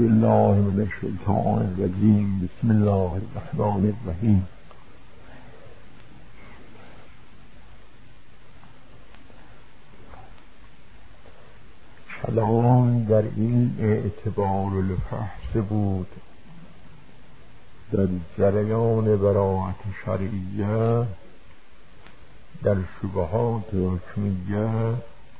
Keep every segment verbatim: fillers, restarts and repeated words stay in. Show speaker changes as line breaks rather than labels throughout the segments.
بالله من الشیطان الرجیم. بسم الله الرحمن الرحیم. کلام در این اعتبار الفحص بود، در جریان براءت شرعیه، در شبهات حکمیه،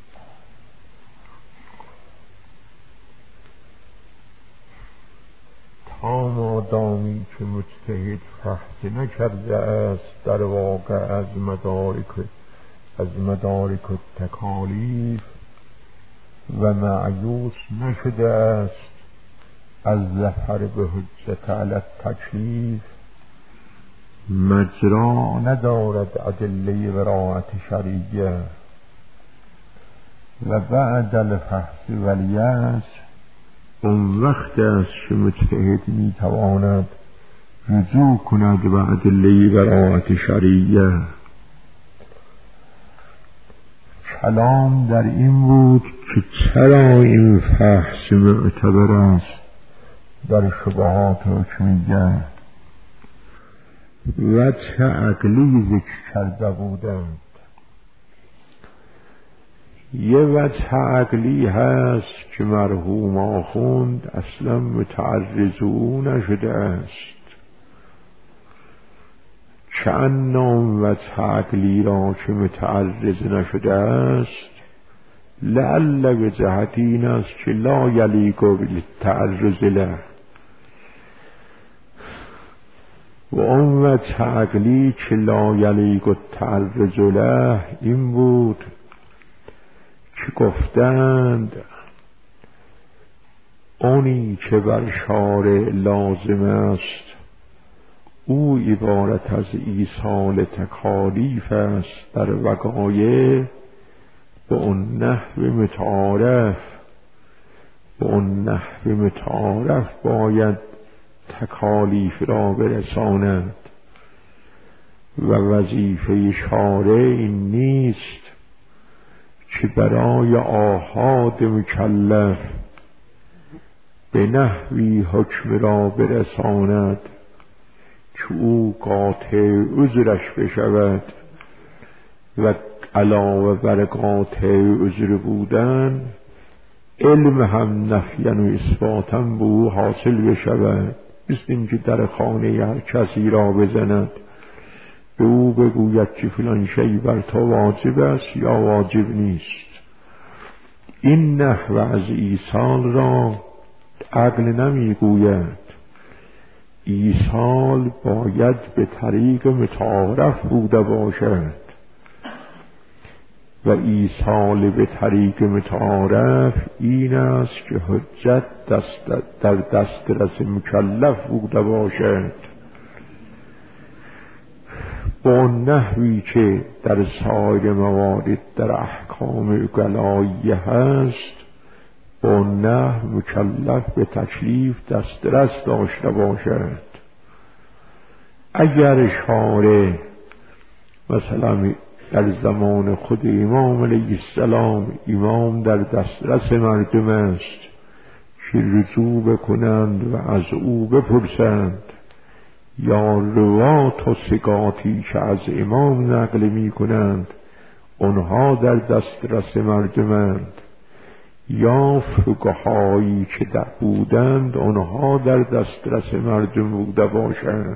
تا مادامی که مجتهد فحص نکرده است در واقع از مدارک از مدارک التکالیف و معیوس نشده است از ظفر به حجت علی التکلیف، مجرا ندارد ادله براءت شرعیه و بعد الفحص و الیأس اون وقت است که مجتهد میتواند رجوع کند به ادله براءت شرعیه. کلام در این بود که چرا این فحص معتبر است در شبهات حکمیه و چه عقلی ذکر کرده بودند. یه وجه عقلی هست که مرحوم آخوند اصلا متعرض او نشده است، چند نام وجه عقلی را که متعرض نشده است لعل به جهت این است که لا یلیق بالتعرض له، و اون وجه عقلی که لا یلیق التعرض له این بود که گفتند اونی که بر شارع لازم است او عبارت از ایصال تکالیف است در وقایع به اون نحو متعارف، به اون نحو متعارف باید تکالیف را برساند و وظیفه شارع این نیست که برای آحاد مکلف به نحوی حکم را برساند که او قاطع عذرش بشود و علاوه بر قاطع عذر بودن علم هم نفیاً و اثباتاً به او حاصل بشود، مثل اینکه در خانه هر کسی را بزند به او بگوید که فلان شی بر تو واجب است یا واجب نیست. این نحو از ایصال را عقل نمیگوید. ایصال باید به طریق متعارف بوده باشد و ایصال به طریق متعارف این است که حجت دست در دسترس مکلف بوده باشد با نحوی که در سایر موارد در احکام گلاییه هست، با نحو مکلف به تکلیف دسترس داشته باشد. اگر شارع مثلا در زمان خود امام علیه السلام امام در دسترس مردم است که رجوع بکنند و از او بپرسند، یا روات و ثقاتی که از امام نقل می کنند آنها در دسترس مردمند، یا فقهایی که در بودند آنها در دسترس مردم بوده باشند.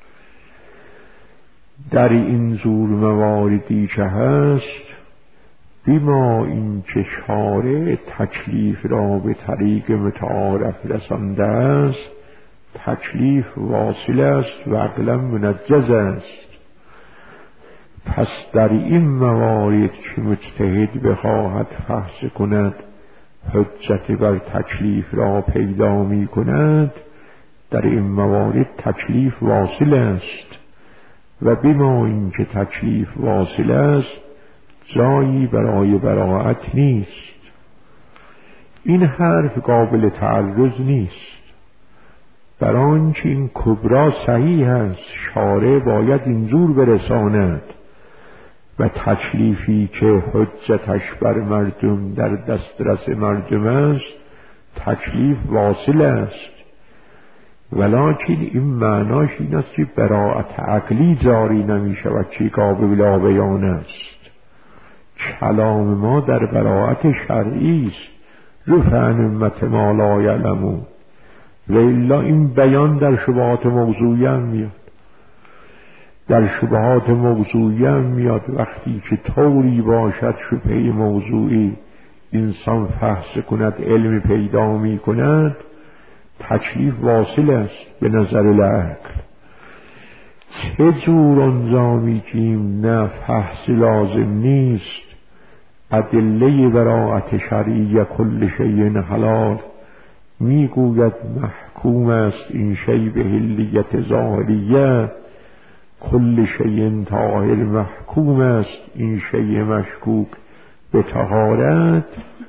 در این زور مواردی که هست بما این که شارع تکلیف را به طریق متعارف رسانده است، تکلیف واصل است و عقلا منجز است. پس در این موارد که مجتهد بخواهد فحص کند حجت بر تکلیف را پیدا می کند، در این موارد تکلیف واصل است و بما این که تکلیف واصل است جایی برای براءت نیست. این حرف قابل تعرض نیست، برای آنکه این کبرا صحیح است، شارع باید اینجور برساند و تکلیفی که حجتش بر مردم در دسترس مردم است تکلیف واصل است، ولکن این معناش این است که براءت عقلی جاری نمی شود چه قابل بلا بیان است. کلام ما در براءت شرعی است، رفع عن امت ما لا یعلمون، و الا این بیان در شبهات موضوعی هم میاد. در شبهات موضوعی هم میاد وقتی که طوری باشد شبهه موضوعی انسان فحص کند علم پیدا می کند، تکلیف واصل است به نظر العقل. چه جور آنجا میگیم نه فحص لازم نیست، ادله براءت شرعی کل شیء حلال، میگوید محکوم است این شیء به حلیت ظاهریه، کل شیء طاهر محکوم است این شیء مشکوک به طهارت.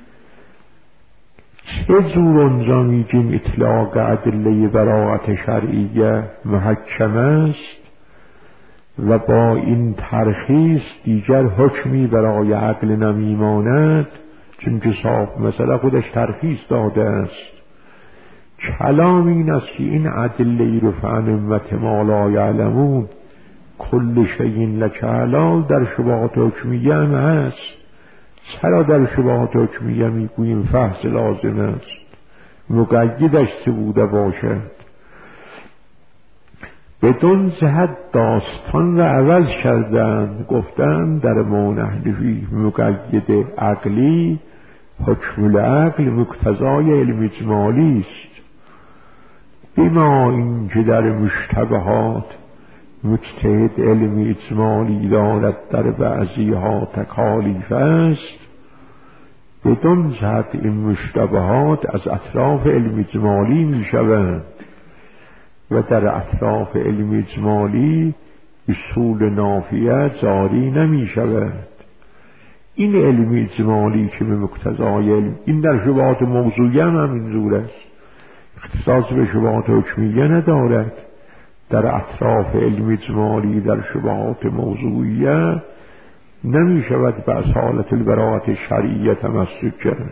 چه جور آنجا میگیم اطلاق ادله براءت شرعیه محکم است و با این ترخیص دیگر حکمی برای عقل نمیماند، چون که صاحب مثلا خودش ترخیص داده است. کلام این است که این ادله رو فعن امت ما لا یعلمون کل شیء لک حلال در شبهات حکمیه هم هست. چرا در شبهات حکمیه میگوییم فحص لازم است؟ مقیدش چه بوده باشد؟ بدون جهت داستان را عوض کردند، گفتند در ما نحلفی مقید عقلی حکم العقل مقتضای علم اجمالی است، بما این که در مشتبهات مجتهد علم اجمالی دارد در بعضی ها تکالیف است. بدون جهت این مشتبهات از اطراف علم اجمالی می شوند و در اطراف علم اجمالی اصول نافیه جاری نمی شود. این علم اجمالی که به مقتضای علم، این در شبهات موضوعی هم همینجور است، اختصاص به شبهات حکمیه ندارد. در اطراف علم اجمالی در شبهات موضوعیه نمی شود به اصالت البراءت شرعیه تمسک کرد.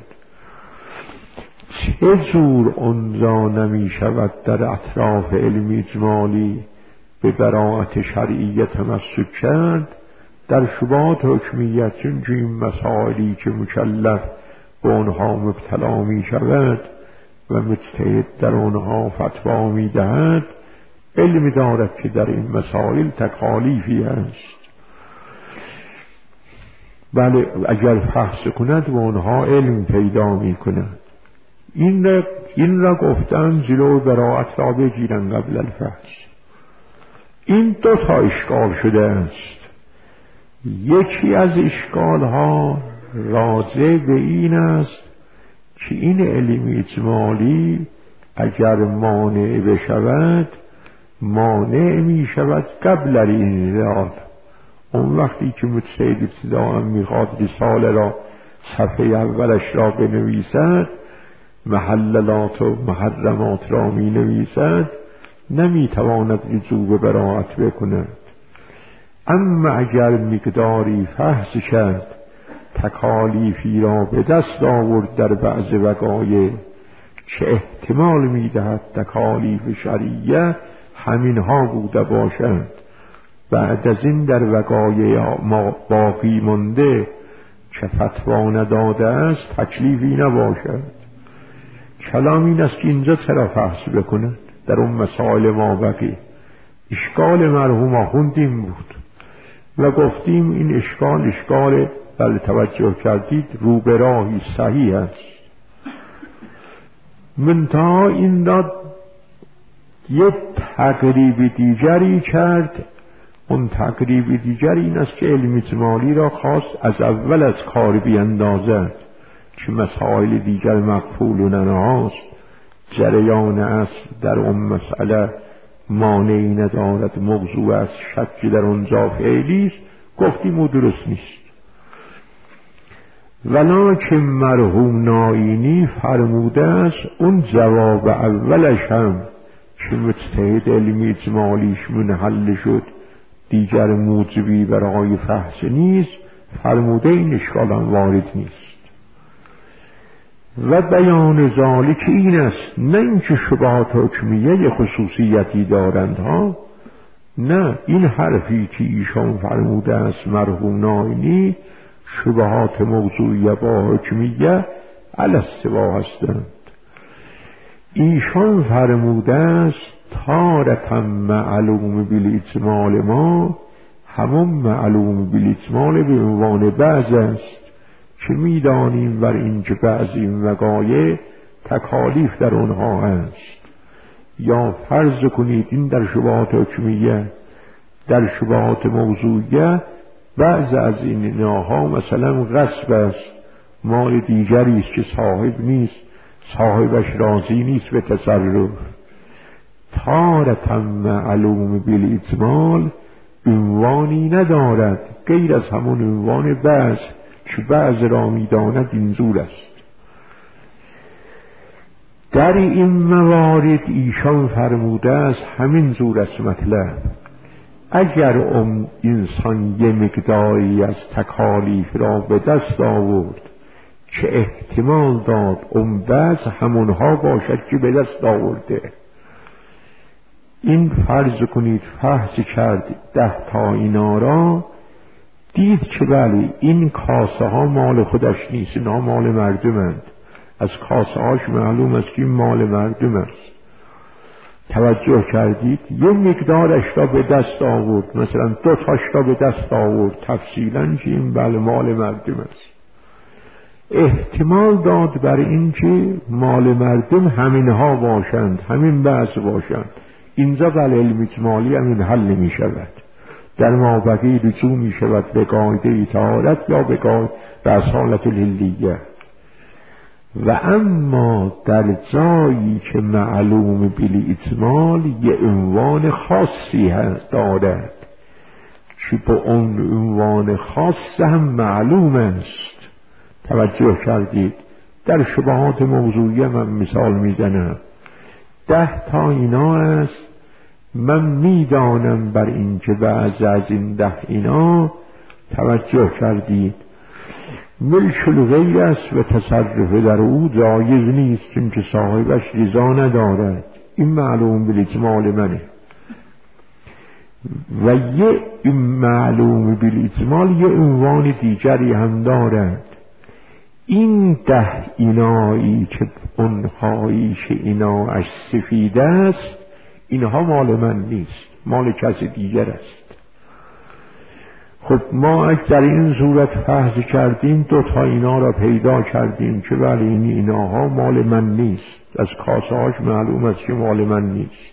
چه جور آنجا نمی شود در اطراف علم اجمالی به براءت شرعیه تمسک کرد؟ در شبهات حکمیه، چون این مسائلی که مکلف به آنها مبتلا می شود و مجتهد در آنها فتوا می دهد، علم دارد که در این مسائل تکالیفی است. بله اگر فحص کند و آنها علم پیدا می کند. این را, این را گفتن جلو براءت را بگیرن قبل الفحص. این دو تا اشکال شده است. یکی از اشکال ها راجع به این است که این علم اجمالی اگر مانع بشود مانع می شود قبل الانزال. اون وقتی که مجتهد ابتداء میخواد رساله را صفحه اولش را بنویسد، محللات و محرمات را می نویسد، نمی تواند رجوع به براءت بکند. اما اگر مقداری فحص کرد، تکالیفی را به دست آورد در بعض وقایع که احتمال می دهد تکالیف شرعیه همینها بوده باشند، بعد از این در وقایع ما باقی مانده که فتوا نداده است تکلیفی نباشد. کلام این است که اینجا چرا فحص بکنند در اون مسائل ما بقی. اشکال مرحوم آخوندیم بود و گفتیم این اشکال اشکال بله توجه کردید رو به راهی صحیح است. منتها این را یک تقریب دیگری کرد. اون تقریب دیگری این است که علم اجمالی را خواست از اول از کار بیندازد که مسائل دیگر مقفول و ننهاست، جریان اصل در اون مسئله مانعی ندارد، موضوع از شکی در اونجا فعلی است. گفتیم او درست نیست. ولکن مرحوم نائینی فرموده است اون جواب اولش هم که مجتهد علمی اجمالیش منحل شد دیگر موجبی برای فحص نیست، فرموده این اشکال هم وارد نیست. و بیان ذالک این است، نه اینکه شبهات حکمیه خصوصیتی دارند ها، نه، این حرفی که ایشان فرموده است مرحوم نائینی شبهات موضوعیه با حکمیه علی استوا هستند. ایشان فرموده است تارة معلوم بالاجمال ما همون معلوم بالاجمال به عنوان بعض است که میدانیم بر این که بعضی وقایع تکالیف در آنها است. یا فرض کنید این در شبهات حکمیه، در شبهات موضوعیه بعض از این اینها مثلا غصب است، مال دیگری است که صاحب نیست، صاحبش راضی نیست به تصرف. تارة معلوم بالاجمال عنوانی ندارد غیر از همون عنوان بعض که بعض را میداند این زور است. در این موارد ایشان فرموده است همین زور است مطلب. اگر ام انسان یه مقداری از تکالیف را به دست آورد که احتمال داد ام بعض همونها باشد که به دست آورده، این فرض کنید فحص کرد ده تا اینا را، دید که بله این کاسه ها مال خودش نیست، اینا مال مردمند، از کاسه هاش معلوم است که این مال مردم است. توجه کردید یه مقدارش را به دست آورد، مثلا دو تاش را به دست آورد تفصیلا که این بله مال مردم است، احتمال داد بر این که مال مردم همینها باشند، همین بعض باشند، اینجا بله علم اجمالی همین حل می شود، در مابقی رجوع می شود به قاعده طهارت یا به قاعده رسالت الحلیه. و اما در جایی که معلوم بالاجمال یه عنوان خاصی هست دارد که با اون عنوان خاص هم معلوم است. توجه کردید در شبهات موضوعی من مثال میزنم، ده تا اینا است، من میدانم بر این که بعض از این ده اینا توجه کردید ملک الغیر است و تصرف در او جایز نیست چون که صاحبش رضا ندارد، این معلوم بالاجمال منه. و یه این معلوم بالاجمال یه عنوان دیگری هم دارد، این ده اینایی که اونهایی که ایناش سفید است اینها مال من نیست، مال کسی دیگر است. خب ما در این صورت فحص کردیم دو تا اینا را پیدا کردیم که بله این ایناها مال من نیست، از کاسه هاش معلوم است که مال من نیست.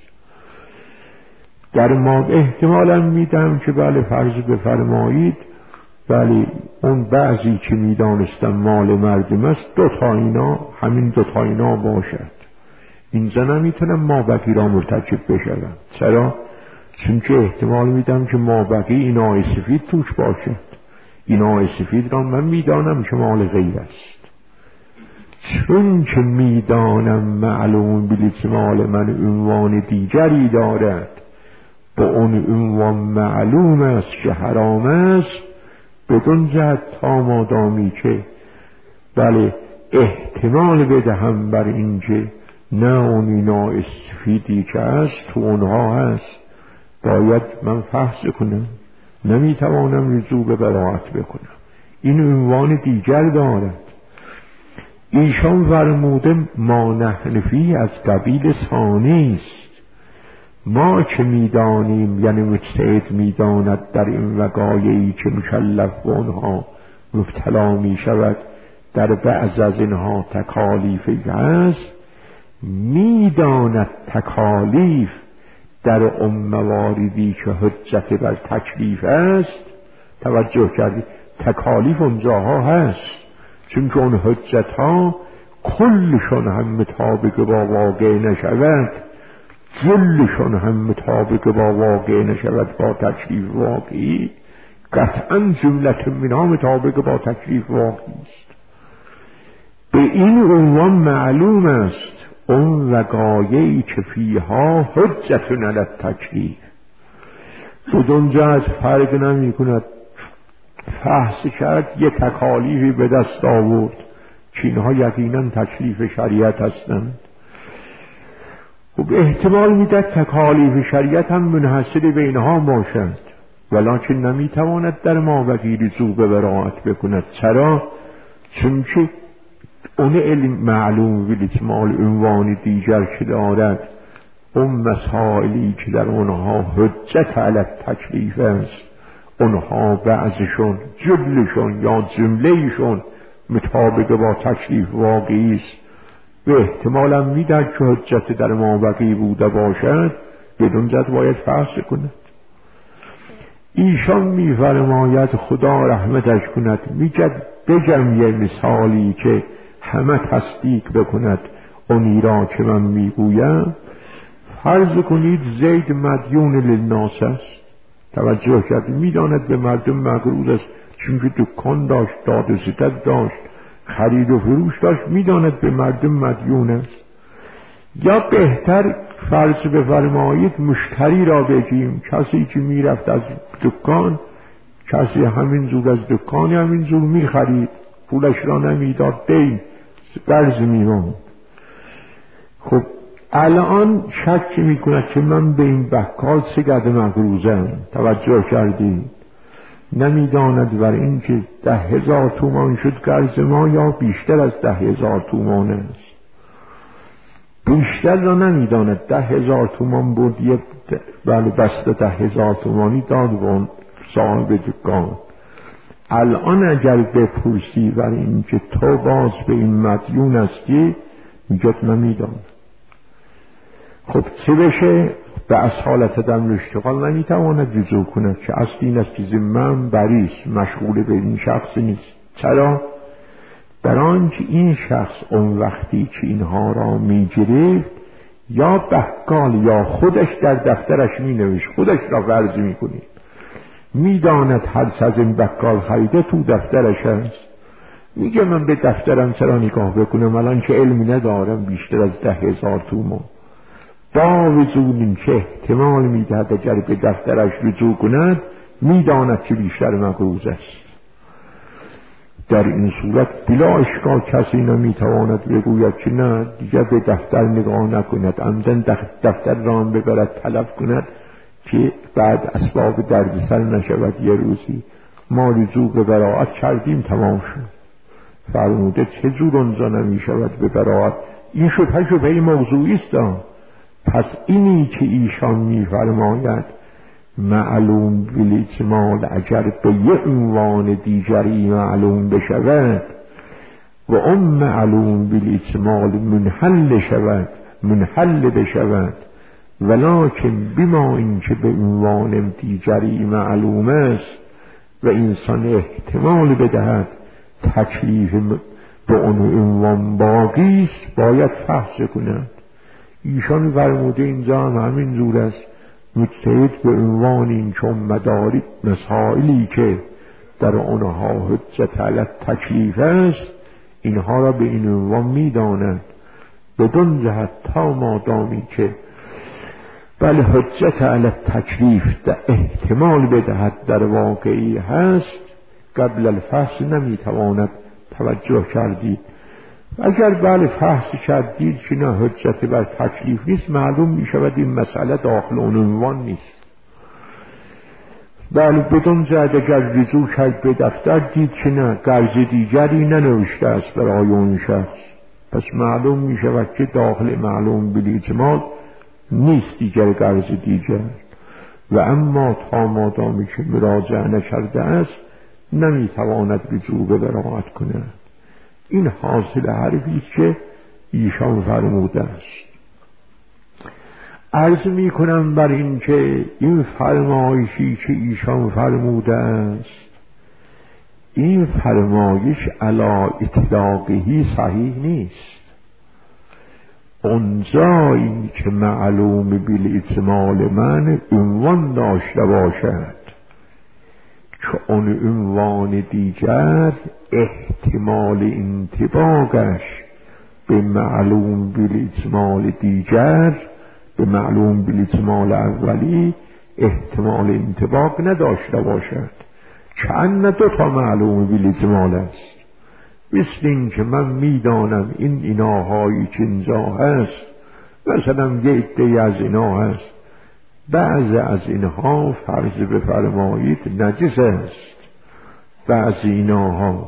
در ما احتمالا میدم که بله فرض بفرمایید بله اون بعضی که میدانستم مال مردم است دو تا اینا همین دو تا اینا باشد، اینجا نمیتونم ما بقی را مرتکب بشوم. چرا؟ چون که احتمال میدم که ما بقی اینا سفید توش باشد، اینا سفید را من میدانم که مال غیر است. چون که میدانم معلوم بالاجمال من عنوان دیگری دارد، با اون عنوان معلوم است که حرام است، بدون جهت تا مادامی که بله احتمال بدهم بر این که نه اون اینا سفیدی که هست تو اونها هست، باید من فحص کنم، نمیتوانم رجوع به براءت بکنم، این عنوان دیگر دارد. ایشان فرموده ما نحنفی از قبیل ثانی است، ما که میدانیم یعنی مجتهد میداند در این وقایعی که مکلف به آنها مبتلا میشود در بعض از اینها تکالیفی هست، میداند تکالیف در اون مواردی که حجت بر تکلیف است. توجه کردید تکالیف اونجاها هست، چون که اون حجت ها کلشون هم مطابق با واقع نشود، جلشون هم مطابق با واقع نشود با تکلیف واقعی، قطعا جملت منها مطابق با تکلیف واقعی است. به این عنوان معلوم است اون وقایعی که فیها حجتون علی التکلیف، بدون جهت فرق نمی کند. فحص کرد یه تکالیفی به دست آورد که اینها یقینا تکلیف شریعت هستند. خب احتمال میداد تکالیف شریعت هم منحصر به اینها باشد، ولکن نمیتواند در مابقی رجوع به براءت بکند. چرا؟ چون که اون علم معلوم بالاتمال عنوان دیگر که دارد، اون مسائلی که در اونها حجت علی التکلیف است، اونها بعضشون جلشون یا جملهشون مطابق با تکلیف واقعی است، به احتمال هم میدهد که حجت در مابقی بوده باشد، بدون زد باید فحص کند. ایشان میفرماید خدا رحمتش کند، میگد بگم یه مثالی که همه تصدیق بکند اونی را که من میگویم. فرض کنید زید مدیون للناس است، توجه کرد، میداند به مردم مقروض است، چون که دکان داشت، داد و ستد داشت، خرید و فروش داشت، میداند به مردم مدیون است. یا بهتر فرض بفرمایید مشتری را بگیم، کسی که میرفت از دکان، کسی همین زور از دکان همین زور میخرید، پولش را نمیداد، دین قرض میماند. خب الان شک میکند که من به این بکال سه گده مقروضم، توجه کردید، نمیداند بر این که ده هزار تومان شد قرض ما یا بیشتر از ده هزار تومان است. بیشتر را نمیداند، ده هزار تومان بود، یک بله بسته ده هزار تومانی داد و صاحب دکان. الان اگر بپرسی بر این که تو باز به این مدیون هستی، میگه نمیدانم. خب چه بشه؟ به اصالت دم اشتغال نمیتواند رجوع کند که اصل این است که ذمه‌ام بریست، مشغول به این شخص نیست. چرا؟ برای که این شخص اون وقتی که اینها را میگرفت، یا بقال یا خودش در دفترش مینوشت، خودش را فرض میکنید، میداند هر از این بقال خریده تو دفترش هست، میگه من به دفترم چرا نگاه بکنم الان که علمی ندارم بیشتر از ده هزار تومان. با وجود این که احتمال میدهد اگر به دفترش رجوع کند، میداند که بیشتر مقروض است. در این صورت بلا اشکال کسی نمیتواند بگوید که نه دیگر به دفتر نگاه نکند، عمدن دفتر را هم ببرد تلف کند که بعد اسباب دردسر نشود. یه روزی ما رجوع به براءت کردیم، تمام شد. فرموده چه جور اونجا نمی شود به براءت؟ این شبهه شبهه موضوعی است. پس اینی که ایشان می فرماید معلوم بالاجمال اگر به یه عنوان دیگری معلوم بشود و اون معلوم بالاجمال منحل شود، منحل بشود، ولکن بما این که به عنوان دیگری معلوم است و انسان احتمال بدهد تکلیف به اون عنوان باقی است، باید فحص کند. ایشان فرموده اینجا هم همین جور است. مجتهد به عنوان این چون مدارک مسائلی که در آنها حجت علی تکلیف است، اینها را به این عنوان میداند، بدون جهت تا مادامی که بله حجت علی تکلیف در احتمال بدهد در واقعی هست، قبل الفحص نمیتواند. توجه کردید؟ اگر بله فحص کردید که نه حجت بر تکلیف نیست، معلوم می شود این مسئله داخل اون عنوان نیست. بله بدون زد اگر رجوع کرد به دفتر، دید که نه قرض دیگری ننوشته است برای اون شخص، پس معلوم می شود که داخل معلوم بالاجمال نیست دیگر قرض دیگر. و اما تا مادامی که مراجعه نکرده است، نمی تواند رجوع به براءت کند. این حاصل حرفی است که ایشان فرموده است. عرض می کنم بر این که این فرمایشی که ایشان فرموده است، این فرمایش علی اطلاقهی صحیح نیست. اونجا این که معلوم بالاجمال من عنوان داشته باشد که اون عنوان دیگر احتمال انطباقش به معلوم بالاجمال دیگر، به معلوم بالاجمال اولی احتمال انطباق نداشته باشد، چند دو تا معلوم بالاجمال است. مثل این که من میدانم این ایناهایی که اینجا هست، مثلا یه عده از اینا هست، بعض از اینها فرض بفرمایید نجس است، بعض ایناها،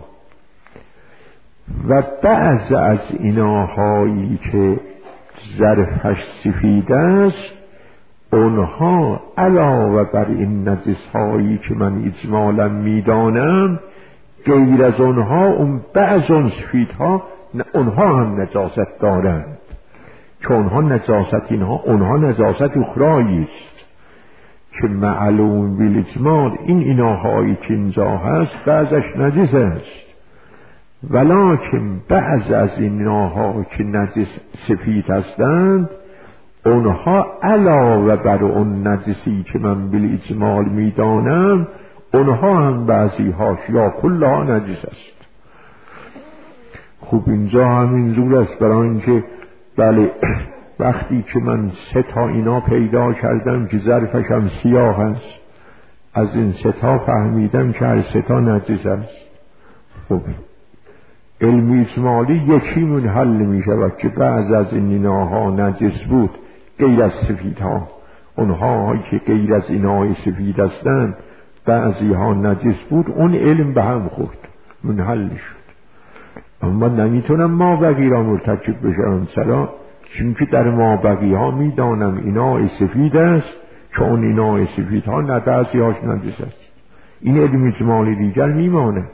و بعض از ایناهایی که ظرفش سفید است اونها علاوه بر این نجس هایی که من اجمالا میدانم، غیر از اونها اون بعض اون سفیدها اونها هم نجاست دارند، که اونها نجاست اینها اونها نجاست اخرایی است که معلوم بالاجمال این ایناهایی که اینجا هست بعضش نجس است، ولکن بعض از ایناها که نجس سفید هستند اونها علاوه بر اون نجسی که من بالاجمال میدانم اونها هم بعضی هاش یا کلها نجس است. خوب اینجا همین زور است، برای اینکه بله وقتی که من سه تا اینا پیدا کردم که ظرفش هم سیاه است، از این سه تا فهمیدم که هر سه تا نجس است. خب علم اجمالی یکی منحل می شود که بعض از این ایناها نجس بود غیر از سفیدها، اونها که غیر از اینای سفید هستند بعضی ها نجس بود، اون علم به هم خورد منحل شد. اما نمیتونم ما بقی را مرتکب بشم، چرا؟ چون که در ما بقی ها میدانم اینای سفید است که اون اینای سفید ها نه بعضی هاش نجس است. این علم اجمالی دیگر میماند.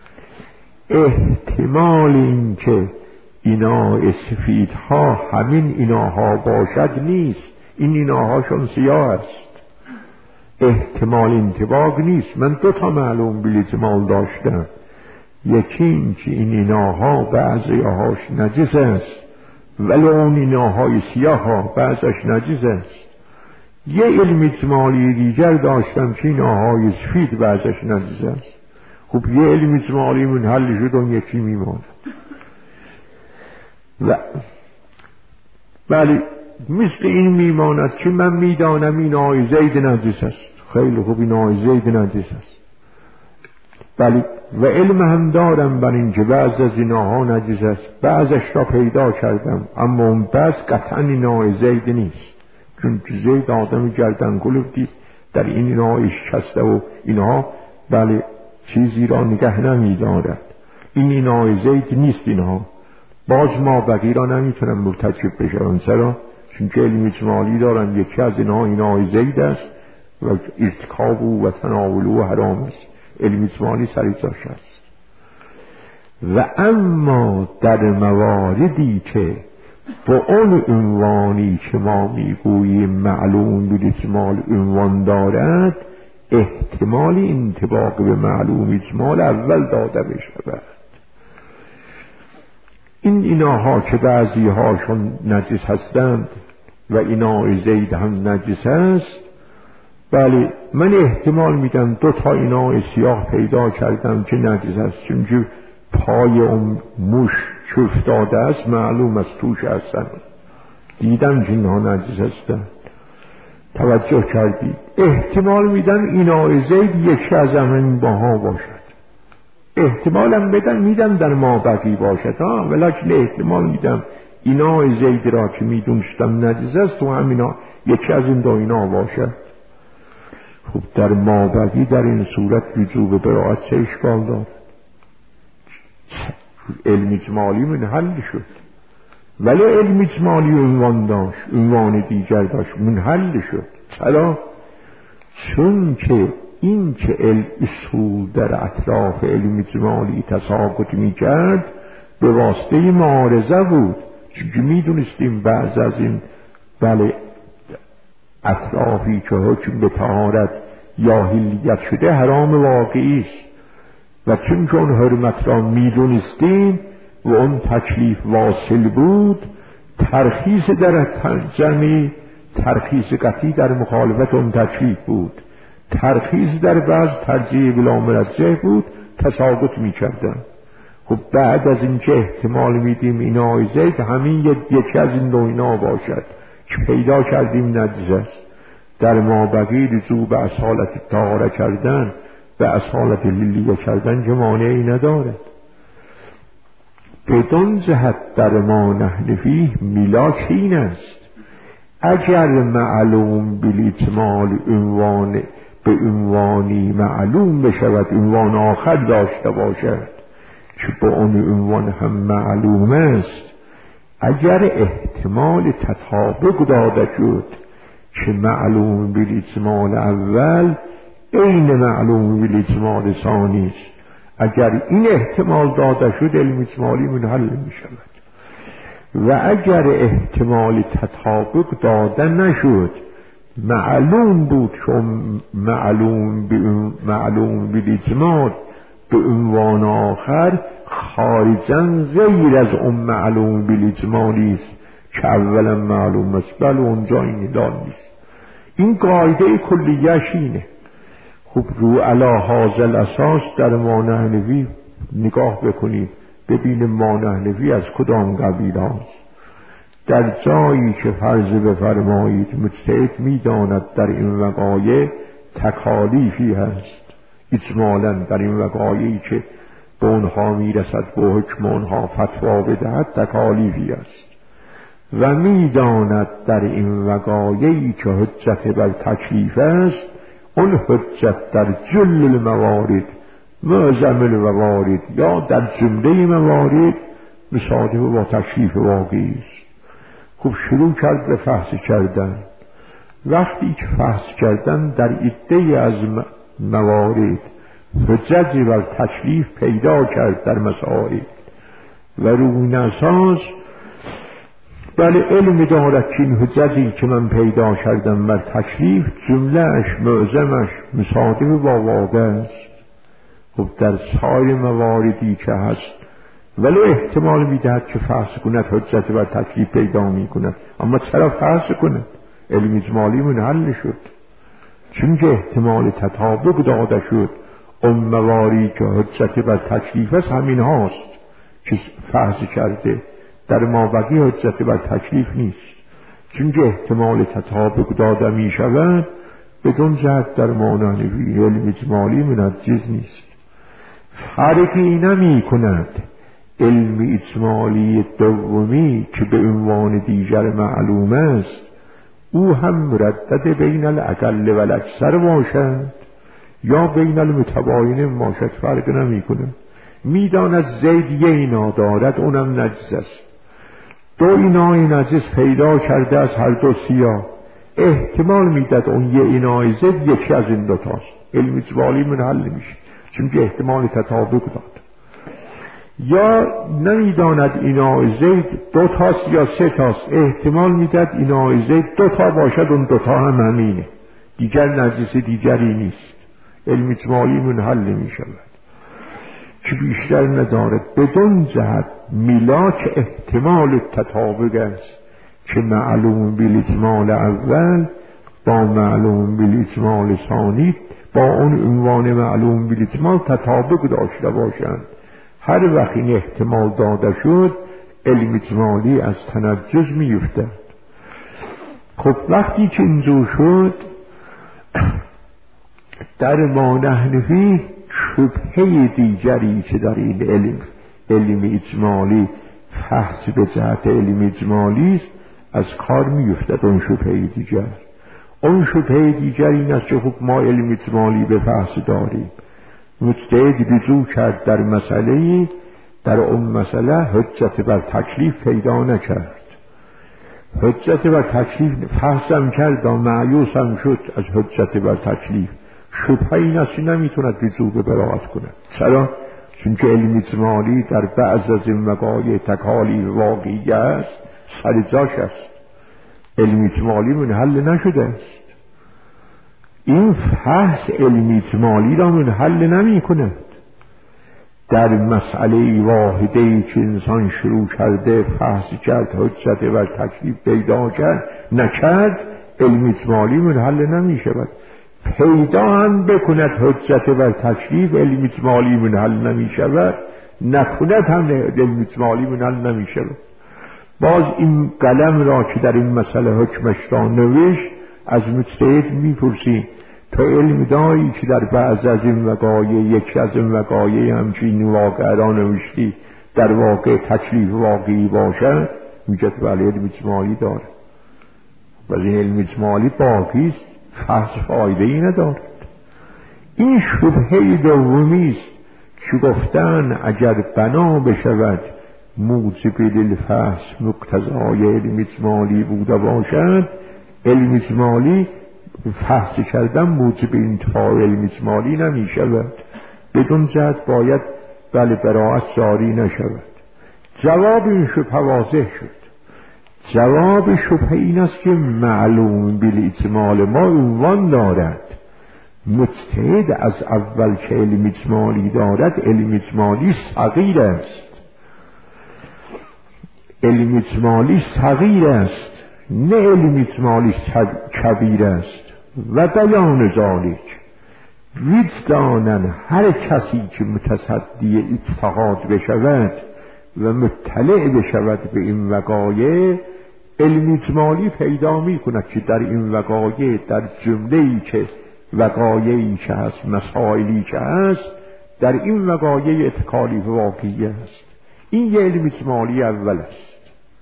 احتمال این که اینای سفید ها همین ایناها باشد نیست، این ایناهاشون سیاه است، احتمال انطباق نیست. من دو تا معلوم بالاجمال داشتم، یکی این که این ایناها بعضی هاش نجس است ولی اون ایناهای سیاه ها بعضش نجس است. یه علم اجمالی دیگر داشتم که ایناهای سفید بعضش نجس است. خب یه علم اجمالی منحل شد اون یکی میماند. و بله مثل این میماند که من میدانم این آی زید نجس است، خیلی خوب این آی زید نجس است، بله، و علم هم دارم بر این که بعض از ایناها نجس است، بعضش را پیدا کردم اما اون بعض قطعا این آی زید نیست، چون زید آدم گردن کلفتی در این ایناها شکسته و اینها بله چیزی را نگه نمی دارد. این اینای زید نیست اینها، باز ما بقی را نمیتونم مرتکب بشم، چرا؟ چون که علم اجمالی دارم یکی از اینها اینای زید است و ارتکاب و تناول و حرام است، علم اجمالی سری جاش است. و اما در مواردی که با اون عنوانی که ما میگوییم معلوم بالاجمال عنوان دارد، احتمال انطباق به معلوم اجمال اول داده بشود. این ایناها که بعضی هاشون نجس هستند و اینای زید هم نجس است، بله من احتمال میدم دو تا اینای سیاه پیدا کردم که نجس است، چون که پای اون موش چفت داده است معلوم است توش هستن، دیدم که اینها نجس هستند، توجه کردید. احتمال میدم اینای زید یکی از همین باها باشد، احتمالم بدم میدم در ما بقی باشد ها، ولیکن احتمال میدم اینای زید را که میدونستم نجس است و همینا یکی از این دو اینا باشد. خب در ما بقی در این صورت وجوب براءت چه اشکال دارد؟ علم اجمالی منحل شد، ولی علم اجمالی عنوان داشت، عنوان دیگر داشت، منحل شد. چرا؟ چون که این که علم اصول در اطراف علم اجمالی تساقط می کرد به واسطه معارضه بود، چون می دونستیم بعض از این بله اطرافی که حکم به طهارت یا حلیت شده حرام واقعی است و چون که اون حرمت را می دونستیم و اون تکلیف واصل بود، ترخیص در جمعی ترخیص قطعی در مخالفت اون تکلیف بود، ترخیص در بعض ترجیح بلا مرجح بود، تساقط می کردن. خب بعد از این که احتمال میدیم اینای زید همین یکی از این دو اینا باشد که پیدا کردیم نجس است، در ما بقی رجوع به اصالت طهاره کردن به اصالت لیلیه کردن که مانعی ندارد. بدون جهت در ما نحن فیه میلاک این است اگر معلوم بالاجمال عنوان به عنوانی معلوم بشود عنوان آخر داشته باشد که به اون عنوان هم معلوم است اگر احتمال تطابق داده شد که معلوم بالاجمال اول عین معلوم بالاجمال ثانی است اگر این احتمال داده شد علم اجمالی منحل می شود و اگر احتمال تطابق داده نشد معلوم بود چون معلوم معلوم بالاجمال به عنوان آخر خارجاً غیر از اون معلوم بالاجمالی است که اولا معلوم است بل اونجا این دان نیست. این قاعده کلیه‌اش اینه. خب رو علی هذا الاساس در مانع حنفی نگاه بکنید ببینیم مانع حنفی از کدام قبیل هاست. در جایی که فرض بفرمایید مجتهد میداند در این وقایع تکالیفی هست اجمالاً در این وقایعی که به اونها میرسد به حکم اونها فتوا بدهد تکالیفی است و میداند در این وقایعی که حجت بر تکلیف است اون حجت در جل الموارد معظم الموارد یا در جمله موارد مصادف با تکلیف واقعی است. خب شروع کرد به فحص کردن. وقتی که فحص کردن در عده از موارد حجتی بر تکلیف پیدا کرد در مسائل و رو این اساس بله علم دارد که این حجتی که من پیدا کردم بر تکلیف جملهش معظمش مصادف با واقع است. خب در سایر مواردی که هست ولو احتمال میدهد که فحص کند حجت بر تکلیف پیدا میکند اما چرا فحص کند؟ علم اجمالی منحل شد چون که احتمال تطابق داده شد اون مواردی که حجت بر تکلیف است همین هاست که فحص کرده در مابقی حجت بر تکلیف نیست چون که احتمال تطابق داده می شود بدون جهت در مانع حنفی علم اجمالی منجز نیست. فرقی نمی کند علم اجمالی دومی که به عنوان دیگر معلوم است او هم مردد بین الاقل و الاکثر باشد یا بین المتباین باشد فرق نمی کند. میداند زید یه اینا دارد اونم نجس است دو اینای نجس پیدا کرده از هر دو سیاه احتمال میداد اون یه اینای زید یکی از این دوتاست علم اجمالی منحل میشه چون که احتمال تطابق داد. یا نمیداند اینای زید دو تاست یا سه تاست احتمال میداد اینای زید دو تا باشد اون دوتا هم همینه دیگر نجس دیگری نیست علم اجمالی منحل میشود که بیشتر ندارد بدون جهت میلاک احتمال تطابق است که معلوم بالاجمال اول با معلوم بالاجمال ثانی با اون عنوان معلوم بالاجمال تطابق داشته باشند. هر وقت این احتمال داده شد علم اجمالی از تنجز میفتد. خب وقتی که اینجور شد در مانع حنفی شبهه دیگری که در این علم علم اجمالی فحص به جهت علم اجمالی است از کار میفتد. اون شبهه دیگر اون شبهه دیگر این است که خب ما علم اجمالی به فحص داریم مجتهد رجوع کرد در مسئله در اون مسئله حجت بر تکلیف پیدا نکرد حجت بر تکلیف فحصم کرد و مایوس هم شد از حجت بر تکلیف شبهه این است که نمیتوند رجوع به براءت کند. چرا؟ چون که علم اجمالی در بعض از این وقایع تکالیف واقعی است سر جاش است علم اجمالی منحل نشده است. این فحص علم اجمالی را منحل نمی کند. در مسئله واحده‌ای که انسان شروع کرده فحص کرد حجت بر تکلیف پیدا کرد نکرد علم اجمالی منحل نمی شود. پیدا هم بکند حجت بر تکلیف علم اجمالی منحل نمی شود نکند هم علم اجمالی منحل نمی شود. باز این قلم را که در این مسئله حکمش را نوشت از مجتهد میپرسیم تو علم داری که در بعض از این وقایع یکی از این وقایع همچین واقعه را نوشتی در واقع تکلیف واقعی باشد میگه بله علم اجمالی داره، ولی علم اجمالی باقی است، فحص فایده ای ندارد. این شبهه دومی است که گفتن اگر بنا بشود موجب للفحص مقتضای علم اجمالی بوده باشد، علم اجمالی فحص کردن موجب انتفاع علم اجمالی نمی شود، بدون جهت باید بله براعت جاری نشود. جواب این شبهه واضح شد. جواب شبهه این است که معلوم بالاجمال ما عنوان دارد، مجتهد از اول که علم اجمالی دارد علم اجمالی صغیر است، علم اجمالی صغیر است نه علم اجمالی کبیر است. و بیان ذالک وجدانن هر کسی که متصدی اجتهاد بشود و مطلع بشود به این وقایع، علم اجمالی پیدا می کند که در این وقایع، در جمله‌ای که وقایعی که هست، مسائلی که هست، در این وقایع تکالیف واقعی است. این یه علم اجمالی اول است.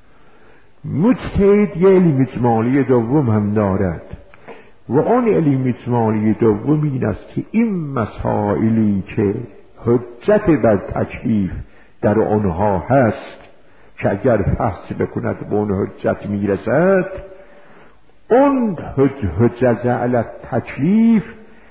مجتهد یه علم اجمالی دوم هم دارد و آن علم اجمالی دوم این است که این مسائلی که حجت بر تکلیف در آنها هست که اگر فحص بکند به اون حجت میرسد، اون حجت علی تکلیف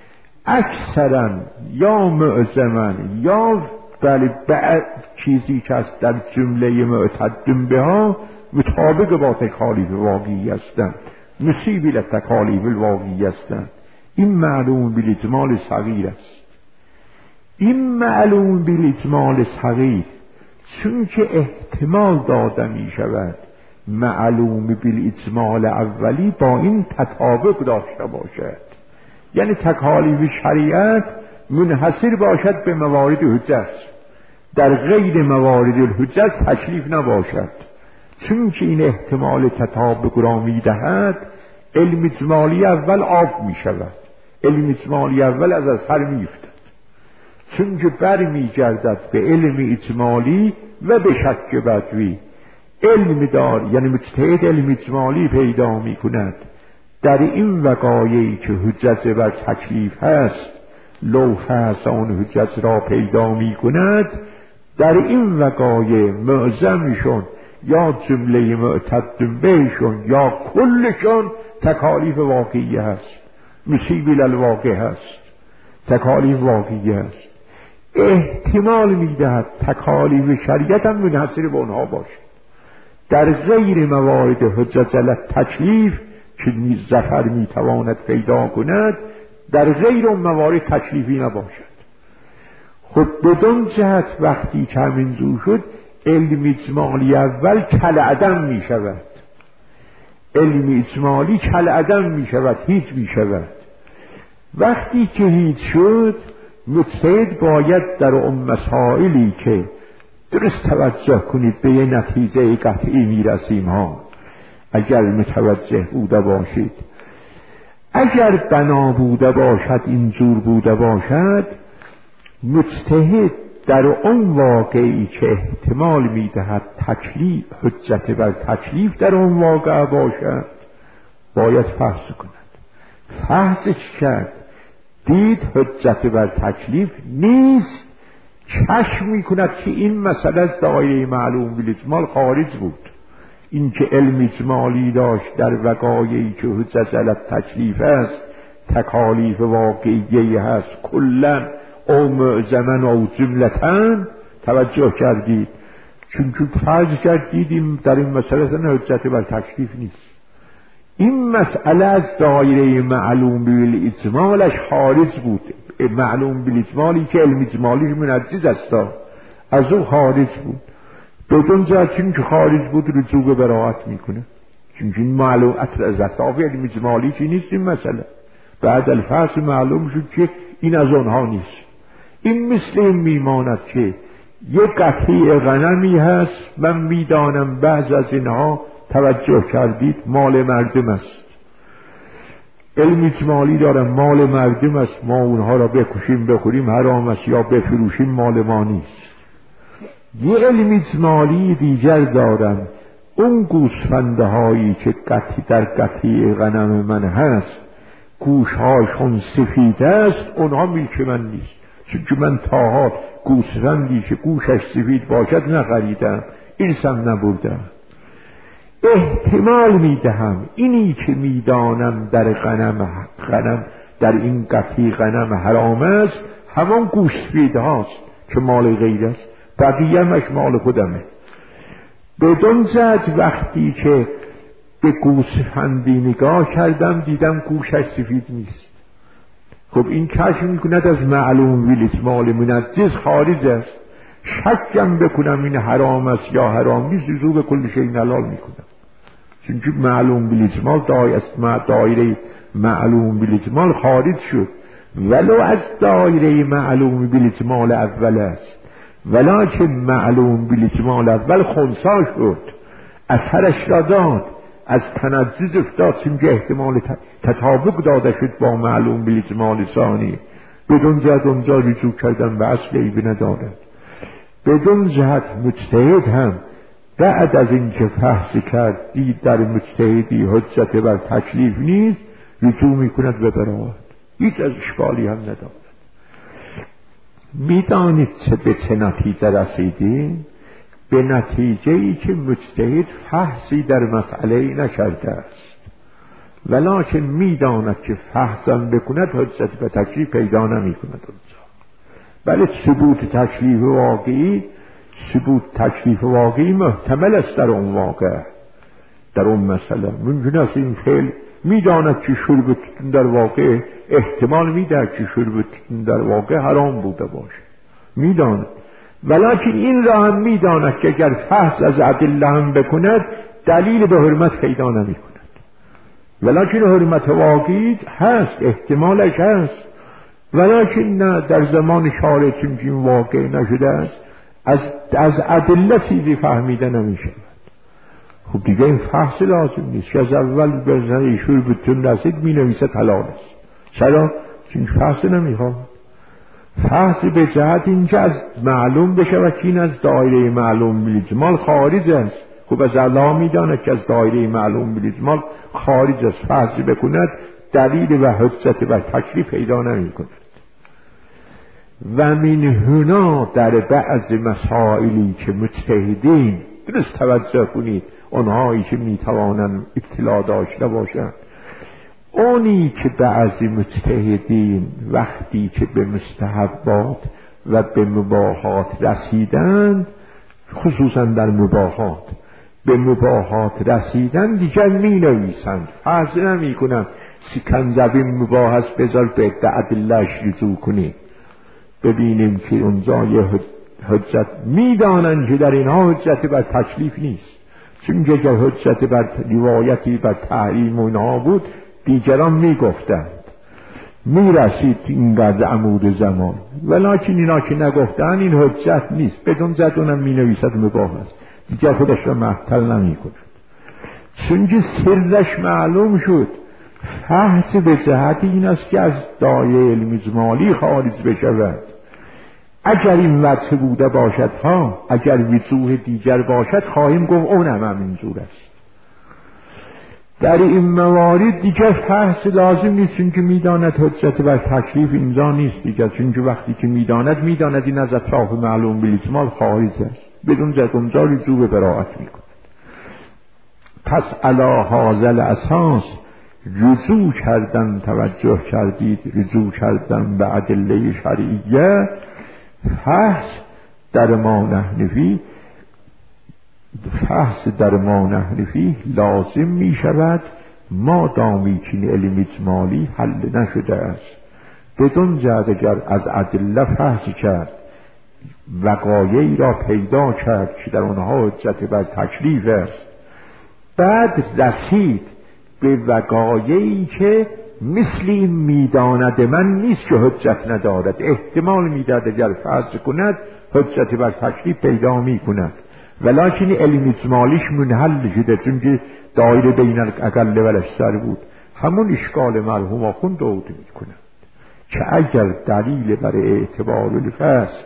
اکثرا یا معظما یا بله بعد چیزی که است در جمله معتدم بها مطابق با تکالیف واقعی هستند، مصیب لتکالیف الواقعی هستند. این معلوم بالاجمال صغیر است. این معلوم بالاجمال صغیر چون که احتمال داده می شود معلوم بالاجمال اولی با این تطابق داشته باشد، یعنی تکالیف شریعت منحصر باشد به موارد حجت، در غیر موارد الحجت تکلیف نباشد. چون که این احتمال تطابق را می دهد، علم اجمالی اول آب می شود، علم اجمالی اول از اثر می افتد، چون که بر می گردد به علم اجمالی و به شک بدوی. علم دار یعنی مجتهد علم اجمالی پیدا می کند در این وقایعی که حجت بر تکلیف هست، لو فحص آن حجت را پیدا می کند، در این وقایع معظمشون یا جمله معتدم بهشون یا کلشون تکالیف واقعی هست، مصیب الواقع هست، تکالیف واقعی هست. احتمال میدهد تکالیف شریعت هم منحصر به اونها باشد، در غیر موارد حجت علی تکلیف که ظفر میتواند پیدا کند، در غیر اون موارد تکلیفی نباشد. خود بدون جهت وقتی که همین جور شد، علم اجمالی اول کل عدم می شود، علم اجمالی کل عدم می شود، هیچ می شود. وقتی که هیچ شد، مجتهد باید در اون مسائلی که درست توجه کنید به یه نتیجه قطعی می رسیم ها، اگر متوجه بوده باشید، اگر بنا بوده باشد، اینجور بوده باشد، مجتهد در اون واقعی که احتمال میدهد تکلیف حجت بر تکلیف در اون واقع باشد باید فحص کند. فحصش کرد، دید حجت بر تکلیف نیست، کشف میکند که این مسئله از دایره معلوم بالاجمال خارج بود. این که علم اجمالی داشت در وقایعی که حجت علی تکلیف است، تکالیف واقعی هست، کلا او معظمن او جملتن، توجه کردید؟ چون که فرض کردید در این مسئله اصلا حجت بر تکلیف نیست، این مسئله از دایره معلوم بالاجمالش خارج بود. معلوم بالاجمالی که علم اجمالیش منجز است از او خارج بود. بدون جهت چون که خارج بود رجوع به براءت میکنه، چون که این معلوم از اطراف علم اجمالی چی نیست. این مسئله بعد الفحص معلوم شد که این از آنها نیست. این مثل این میماند که یک قطعه غنمی هست، من میدانم بعض از اینها توجه کردید مال مردم است، علم اجمالی دارم مال مردم است، ما اونها را بکشیم بخوریم حرام است یا بفروشیم مال ما نیست. یه علم اجمالی دیگر دارم، اون گوسفنده هایی که قطعی در قطعی غنم من هست گوشهاشون سفید است، اونها ملک من نیست، چون من تاها گوسفندی که گوشش سفید باشد نخریدم، ارثم نبردم. احتمال میدهم اینی که میدانم در غنم غنم در این قطعی غنم حرام است، همان گوش سفید هاست که مال غیر است، بقیه همش مال خودمه. بدون زد وقتی که به گوسفندی نگاه کردم دیدم گوشش سفید نیست، خب این کشف میکند از معلوم ویلیت مال منجز خارج است. شکم بکنم این حرام است یا حرام نیست، رجوع به کل شیء حلال میکنم، چون معلوم ویلیت مال دایره معلوم ویلیت مال خارج شد، ولو از دایره معلوم ویلیت مال اول است، ولکن معلوم ویلیت مال اول خنثی شد، اثرش را داد، از تنجز افتاد، چون که احتمال تطابق داده شد با معلوم ویلیت مال ثانی. بدون جهت اونجا رجوع کردن به اصل عیبی ندارد. بدون جهت مجتهد هم بعد از اینکه فحص کرد دید در مجتهدی حجت بر تکلیف نیست، رجوع میکند به براءت، هیچ از اشکالی هم ندارد. میدانید چه به چه نتیجه رسیدیم؟ به نتیجه ای که مجتهد فحصی در مسئله نکرده است، ولکن میداند که فحصم بکند حجت به تکلیف پیدا نمی کند اونجا. بله ثبوت تکلیف واقعی ثبوت تکلیف واقعی محتمل است در اون واقع، در اون مسئله ممکن است این فعل میداند که شرب توتون در واقع احتمال میده که شرب توتون در واقع حرام بوده باشه، میداند، ولکن این را هم میداند که اگر فحص از ادله هم بکند دلیل به حرمت پیدا نمی کند، ولکن حرمت واقعی هست، احتمالش هست، ولکن نه در زمان شارع چون این واقع نشده است، از از ادله چیزی فهمیده نمی شود. خب دیگه این فحص لازم نیست که از اول به ایشور بتون رسید می نویسد حلال است. چرا؟ چون فحص نمی خواد. فحص به جهت اینجا از معلوم بشه و این از دایره معلوم بالاجمال خارج است. خب از الله می داند که از دایره معلوم بالاجمال خارج است، فحص بکند دلیل و حجت و تکلیف پیدا نمی کند. و من هنا در بعض مسائلی که مجتهدین درست توجه کنید، اونهایی که میتوانند اطلاع داشته باشند، اونی که بعضی مجتهدین وقتی که به مستحبات و به مباحات رسیدند، خصوصا در مباحات به مباحات رسیدن دیگر می نویسند، فحص نمی کنند سکنزبی مباح است بذار به ادله‌اش رجوع کنیم ببینیم که اونجا یه حجت میدانند که در اینها حجت بر تکلیف نیست، چون که اگر حجت بر روایتی بر تحریم و اینها بود دیگران میگفتند میرسید اینقدر عمود زمان، ولکن اینا که نگفتند این حجت نیست، بدون زدونم می نویسد مباح است، دیگر خودش را محتل نمی کند، چون که سرش معلوم شد. فحص به جهت این است که از دایره علم اجمالی خارج بشود. اگر این وجه بوده باشد ها، اگر وجوه دیگر باشد خواهیم گفت اونم همینجور است. در این موارد دیگر فحص لازم نیست، چون که میداند حجت بر تکلیف اینجا نیست دیگر، چون که وقتی که میداند میداند این از اطراف معلوم بالاجمال خارج است، بدون زد اونجا رجوع به براءت میکند. پس علی هذا الاساس رجوع کردن، توجه کردید، رجوع کردن به ادله شرعیه، فحص در ما نحنفی فحص در ما نحنفی لازم می شود ما دامی که علم اجمالی حل نشده است. بدون جهت اگر از ادله فحص کرد، وقایعی را پیدا کرد که در آنها حجت بر تکلیف است، بعد رسید به وقایعی که مثلی میداند من نیست که حجت ندارد، احتمال میداد اگر فرض کند حجت بر تکلیف پیدا میکند، ولکن علم اجمالیش منحل شده، چون که دایره بین الاقل و الاکثر بود. همون اشکال مرحوم آخوند داود میکند که اگر دلیل برای اعتبار الفحص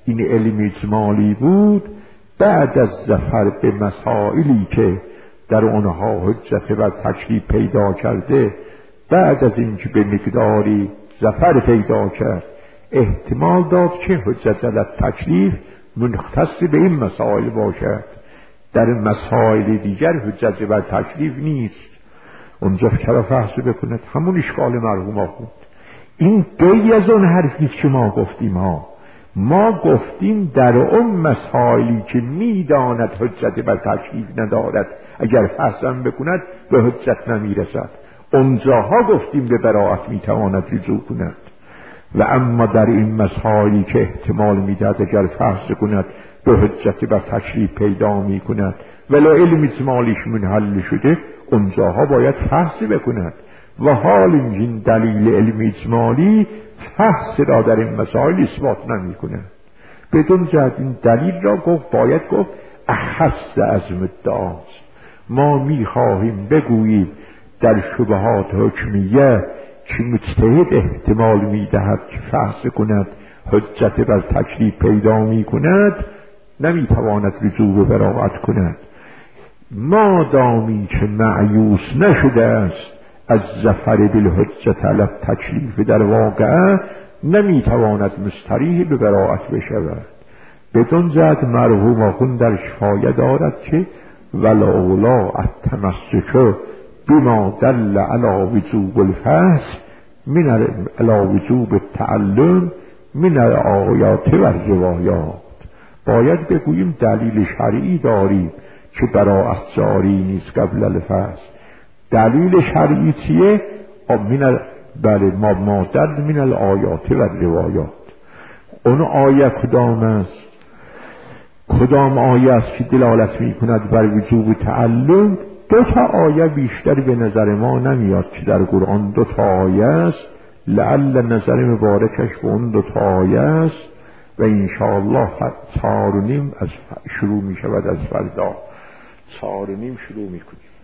این علم اجمالی بود، بعد از ظفر به مسائلی که در اونها حجت بر تکلیف پیدا کرده، بعد از اینکه به مقداری ظفر پیدا کرد، احتمال داد که حجت بر تکلیف مختص به این مسائل باشد، در مسائل دیگر حجت بر تکلیف نیست. اونجا چرا فحص بکند؟ همون اشکال مرحوم آخوند. این غیر از اون حرفی که ما گفتیم ها. ما گفتیم در اون مسائلی که میداند حجت بر تکلیف ندارد، اگر فحصم بکند به حجت نمیرسد، اونجاها گفتیم به براءت میتواند رجوع کند. و اما در این مسائلی که احتمال میداد اگر فحص کند به حجت بر تکلیف پیدا میکند ولو علم اجمالیش منحل شده، اونجاها باید فحص بکند. و حال این دلیل علم اجمالی فحص را در این مسائل اثبات نمی کند. بدون جهت این دلیل را گفت باید گفت اخص از مدعاست. ما می خواهیم بگوییم در شبهات حکمیه که مجتهد احتمال می دهد که فحص کند حجت بر تکلیف پیدا می کند، نمی تواند رجوع به براءت کند. ما دامی که معیوس نشده است از ظفر بالحجت علی تکلیف در واقع، نمی تواند مستریح به براءت بشود. بدون جهت مرحوم آخوند در شفایه دارد که ولولا التمسک بما دل علی وجوب الفحص من علی وجوب التعلم من الآیات و الروایات. باید بگوییم دلیل شرعی داریم که براءت جاری نیست قبل الفحص. دلیل شرعی چیه؟ من بله ما مادر من الآیات و الروایات. اون آیه کدام است؟ کدام آیه است که دلالت می کند بر وجوب تعلم؟ دو تا آیه بیشتر به نظر ما نمیاد که در قرآن دو تا آیه است. لعل نظر مبارکش به اون دو تا آیه است و انشاءالله چهار و نیم از شروع می شود، از فردا چهار و نیم شروع می کنیم.